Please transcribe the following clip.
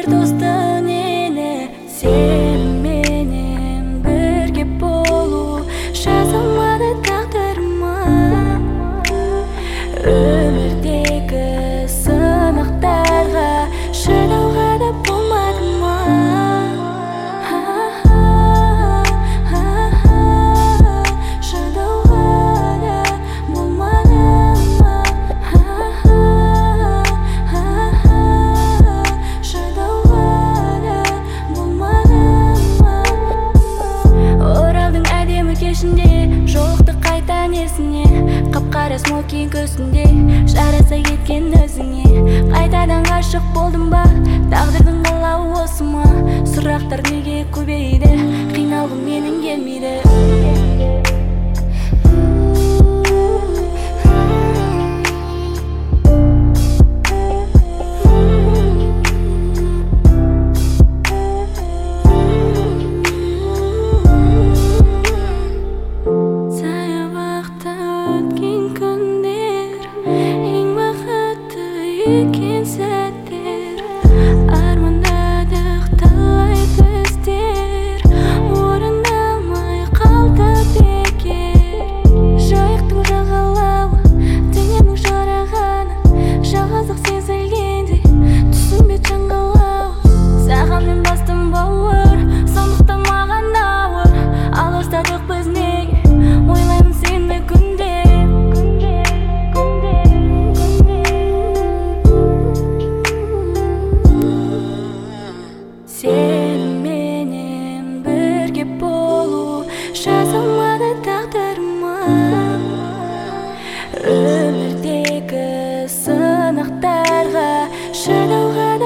бер достың ene, sen менен birге болу жазылмады тағдырыма. Өмірдегі сынақтарға шыдауға да болмады ма? Жолықты қайта несіне, қап-қара смокинг көзінде жараса кеткен өзіңе. Қайтадан ғашық болдым ба, тағдырдың қалауы осы ма? Сұрақтар неге көбейді, қиналғым менің келмейді. Екен сәттер, армандадық талай біздер, орындалмай қалды бекер. Жайықтың жағалауы, денемнің жарағаны, жалғыздық сезілгенде түсінбе жаңалауы. Саған мен бастым бауыр, сондықтан маған ауыр. Алыстадық біз неге, ойлаймын сені күнде. Sen менен бірге болу жазылмады тағдырыма. Өмірдегі сынақтарға шыдауға